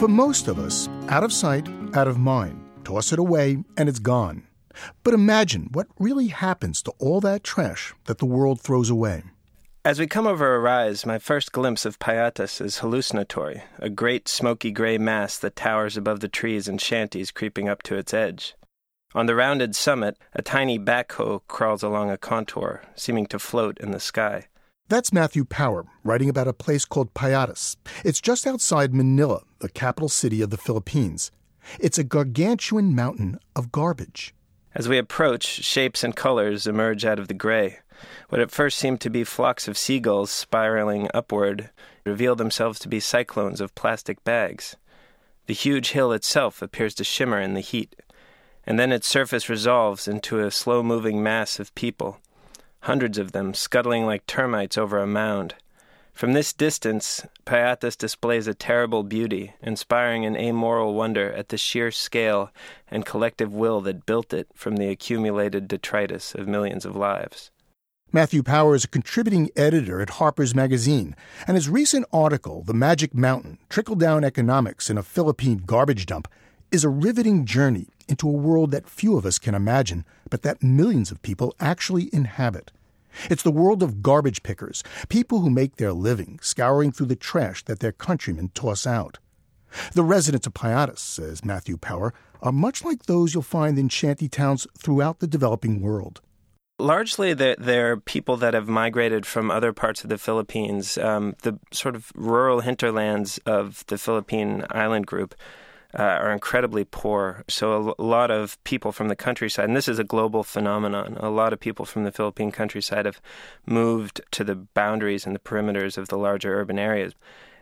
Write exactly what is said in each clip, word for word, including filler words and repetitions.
For most of us, out of sight, out of mind. Toss it away and it's gone. But imagine what really happens to all that trash that the world throws away. As we come over a rise, my first glimpse of Payatas is hallucinatory, a great smoky gray mass that towers above the trees and shanties creeping up to its edge. On the rounded summit, a tiny backhoe crawls along a contour, seeming to float in the sky. That's Matthew Power, writing about a place called Payatas. It's just outside Manila, the capital city of the Philippines. It's a gargantuan mountain of garbage. As we approach, shapes and colors emerge out of the gray. What at first seemed to be flocks of seagulls spiraling upward reveal themselves to be cyclones of plastic bags. The huge hill itself appears to shimmer in the heat, and then its surface resolves into a slow-moving mass of people, hundreds of them scuttling like termites over a mound. From this distance, Payatas displays a terrible beauty, inspiring an amoral wonder at the sheer scale and collective will that built it from the accumulated detritus of millions of lives. Matthew Power is a contributing editor at Harper's Magazine, and his recent article, The Magic Mountain, Trickle-Down Economics in a Philippine Garbage Dump, is a riveting journey into a world that few of us can imagine, but that millions of people actually inhabit. It's the world of garbage pickers, people who make their living scouring through the trash that their countrymen toss out. The residents of Payatas, says Matthew Power, are much like those you'll find in shanty towns throughout the developing world. Largely, they're, they're people that have migrated from other parts of the Philippines. Um, the sort of rural hinterlands of the Philippine island group uh, are incredibly poor. So a lot of people from the countryside, and this is a global phenomenon, a lot of people from the Philippine countryside have moved to the boundaries and the perimeters of the larger urban areas.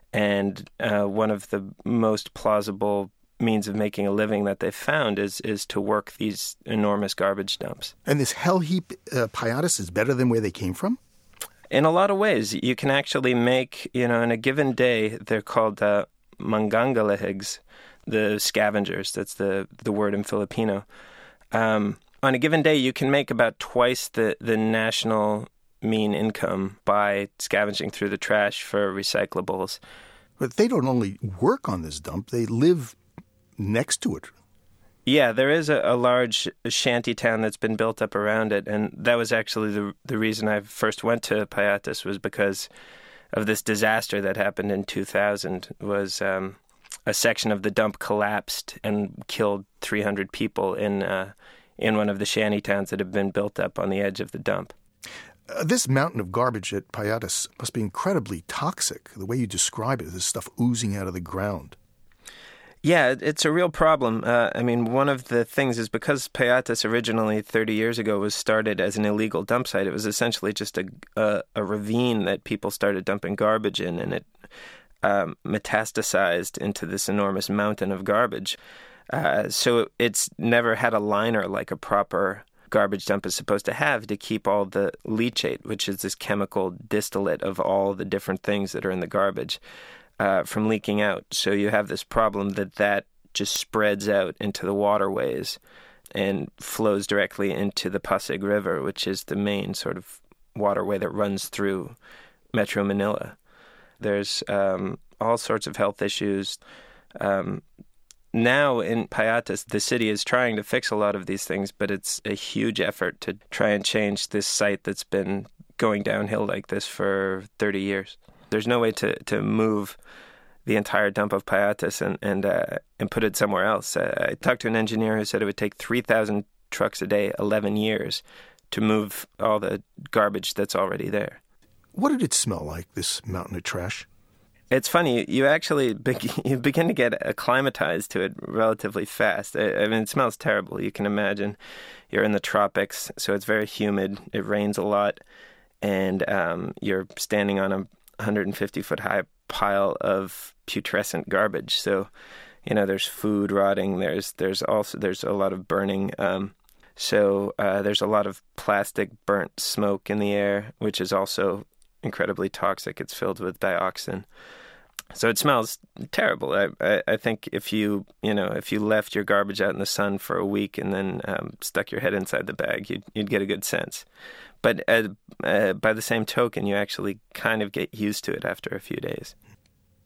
And uh, one of the most plausible means of making a living that they've found is is to work these enormous garbage dumps. And this hell heap, uh, Payatas, is better than where they came from? In a lot of ways. You can actually make, you know, in a given day, they're called uh, manggangalahigs, the scavengers. That's the, the word in Filipino. Um, on a given day, you can make about twice the, the national mean income by scavenging through the trash for recyclables. But they don't only work on this dump, they live next to it. Yeah, there is a, a large shanty town that's been built up around it, and that was actually the the reason I first went to Payatas, was because of this disaster that happened in two thousand. Was um, a section of the dump collapsed and killed three hundred people in uh, in one of the shanty towns that had been built up on the edge of the dump. Uh, this mountain of garbage at Payatas must be incredibly toxic. The way you describe it, this stuff oozing out of the ground. Yeah, it's a real problem. Uh, I mean, one of the things is because Payatas originally thirty years ago was started as an illegal dump site, it was essentially just a, a, a ravine that people started dumping garbage in, and it um, metastasized into this enormous mountain of garbage. Uh, so it's never had a liner like a proper garbage dump is supposed to have to keep all the leachate, which is this chemical distillate of all the different things that are in the garbage, Uh, from leaking out. So you have this problem that that just spreads out into the waterways and flows directly into the Pasig River, which is the main sort of waterway that runs through Metro Manila. There's um, all sorts of health issues. Um, now in Payatas, the city is trying to fix a lot of these things, but it's a huge effort to try and change this site that's been going downhill like this for thirty years. There's no way to, to move the entire dump of Payatas and and, uh, and put it somewhere else. Uh, I talked to an engineer who said it would take three thousand trucks a day, eleven years, to move all the garbage that's already there. What did it smell like, this mountain of trash? It's funny. You actually be- you begin to get acclimatized to it relatively fast. I, I mean, it smells terrible. You can imagine you're in the tropics, so it's very humid. It rains a lot, and um, you're standing on a one hundred fifty foot high pile of putrescent garbage. So, you know, there's food rotting. There's there's also there's a lot of burning. Um, so uh, there's a lot of plastic burnt smoke in the air, which is also incredibly toxic. It's filled with dioxin. So it smells terrible. I, I, I think if you you know if you left your garbage out in the sun for a week and then um, stuck your head inside the bag, you'd you'd get a good sense. But uh, uh, by the same token, you actually kind of get used to it after a few days.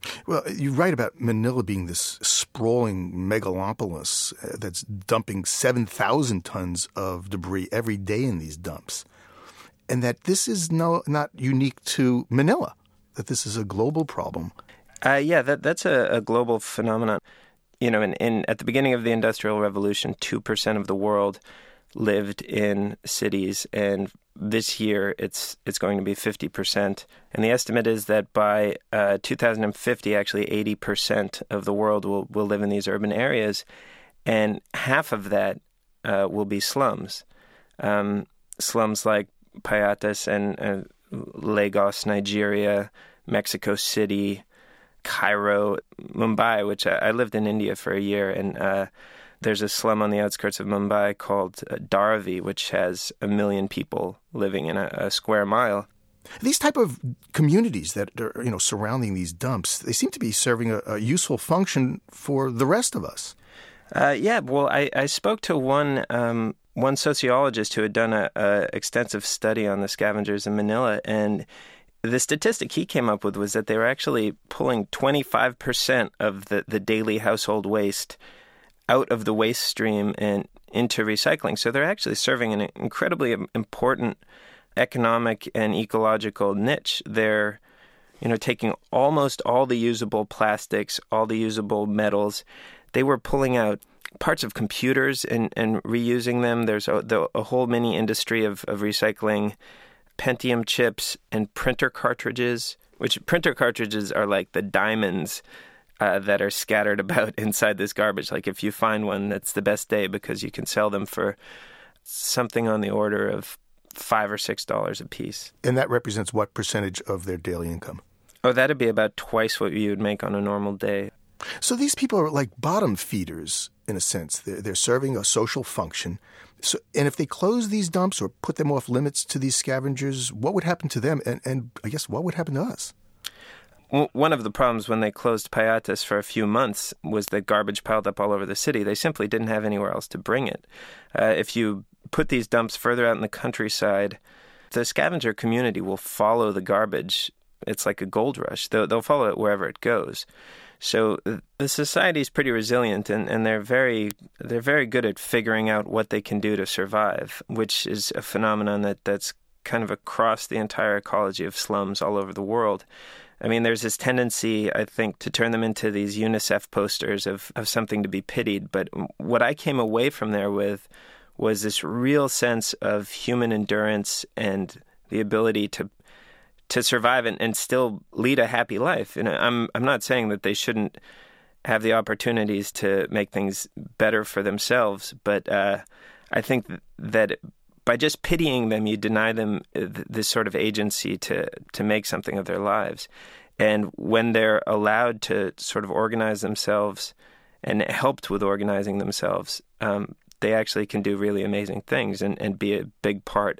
Well, you write about Manila being this sprawling megalopolis uh, that's dumping seven thousand tons of debris every day in these dumps, and that this is no not unique to Manila, that this is a global problem. Uh, yeah, that that's a, a global phenomenon. You know, in, in at the beginning of the Industrial Revolution, two percent of the world lived in cities, and this year it's it's going to be fifty percent. And the estimate is that by uh, two thousand fifty, actually eighty percent of the world will, will live in these urban areas, and half of that uh, will be slums. Um, slums like Payatas and uh, Lagos, Nigeria, Mexico City, Cairo, Mumbai, which I, I lived in India for a year, and uh, there's a slum on the outskirts of Mumbai called uh, Dharavi, which has a million people living in a, a square mile. These type of communities that are, you know, surrounding these dumps, they seem to be serving a, a useful function for the rest of us. Uh, yeah, well, I, I spoke to one um, one sociologist who had done a, a extensive study on the scavengers in Manila, and the statistic he came up with was that they were actually pulling twenty-five percent of the, the daily household waste out of the waste stream and into recycling. So they're actually serving an incredibly important economic and ecological niche. They're, you know, taking almost all the usable plastics, all the usable metals. They were pulling out parts of computers and, and reusing them. There's a, the, a whole mini industry of, of recycling Pentium chips and printer cartridges, which printer cartridges are like the diamonds Uh, that are scattered about inside this garbage. Like if you find one, that's the best day because you can sell them for something on the order of five or six dollars a piece. And that represents what percentage of their daily income? Oh, that'd be about twice what you would make on a normal day. So these people are like bottom feeders in a sense. They're, they're serving a social function. So, and if they close these dumps or put them off limits to these scavengers, what would happen to them? And, and I guess what would happen to us? One of the problems when they closed Payatas for a few months was that garbage piled up all over the city. They simply didn't have anywhere else to bring it. Uh, if you put these dumps further out in the countryside, the scavenger community will follow the garbage. It's like a gold rush. They'll, they'll follow it wherever it goes. So the society is pretty resilient, and, and they're very they're very good at figuring out what they can do to survive, which is a phenomenon that, that's kind of across the entire ecology of slums all over the world. I mean, there's this tendency, I think, to turn them into these UNICEF posters of, of something to be pitied. But what I came away from there with was this real sense of human endurance and the ability to to survive and, and still lead a happy life. And I'm I'm not saying that they shouldn't have the opportunities to make things better for themselves, but uh, I think that by just pitying them, you deny them this sort of agency to, to make something of their lives. And when they're allowed to sort of organize themselves and helped with organizing themselves, um, they actually can do really amazing things and, and be a big part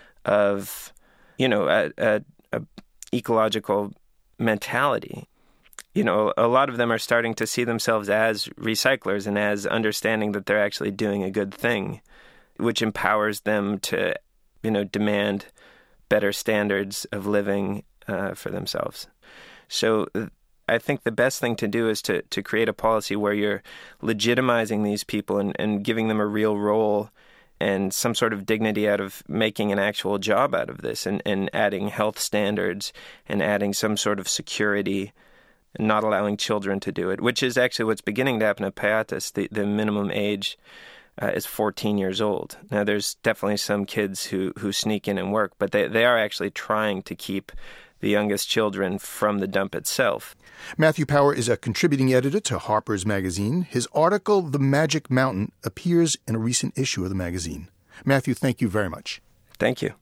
of, you know, a, a, a ecological mentality. You know, a lot of them are starting to see themselves as recyclers and as understanding that they're actually doing a good thing, which empowers them to, you know, demand better standards of living uh, for themselves. So I think the best thing to do is to, to create a policy where you're legitimizing these people and, and giving them a real role and some sort of dignity out of making an actual job out of this, and, and adding health standards and adding some sort of security and not allowing children to do it, which is actually what's beginning to happen at Payatas. The, the minimum age Uh, is fourteen years old. Now, there's definitely some kids who, who sneak in and work, but they, they are actually trying to keep the youngest children from the dump itself. Matthew Power is a contributing editor to Harper's Magazine. His article, The Magic Mountain, appears in a recent issue of the magazine. Matthew, thank you very much. Thank you.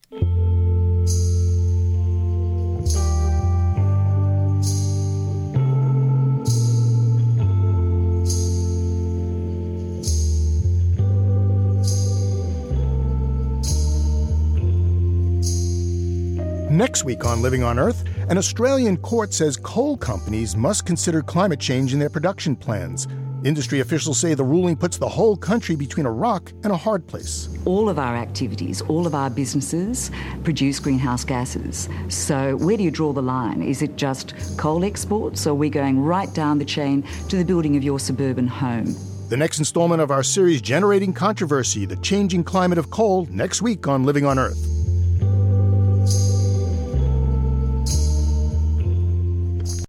Next week on Living on Earth, an Australian court says coal companies must consider climate change in their production plans. Industry officials say the ruling puts the whole country between a rock and a hard place. All of our activities, all of our businesses produce greenhouse gases. So where do you draw the line? Is it just coal exports, or are we going right down the chain to the building of your suburban home? The next installment of our series, Generating Controversy, The Changing Climate of Coal, next week on Living on Earth.